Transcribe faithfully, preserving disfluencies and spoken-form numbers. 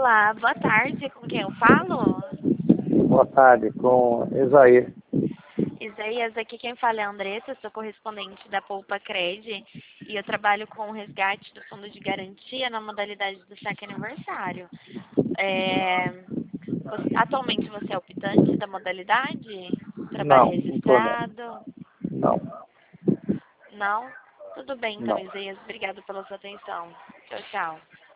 Olá, boa tarde. Com quem eu falo? Boa tarde, com Isaías. Isaías, aqui quem fala é a Andressa, sou correspondente da Poupa Cred e eu trabalho com o resgate do fundo de garantia na modalidade do saque aniversário. É, você- atualmente você é optante da modalidade? Trabalho Não, não tô não. registrado? Não, Não? Tudo bem então, não. Isaías. Obrigado pela sua atenção. Tchau, tchau.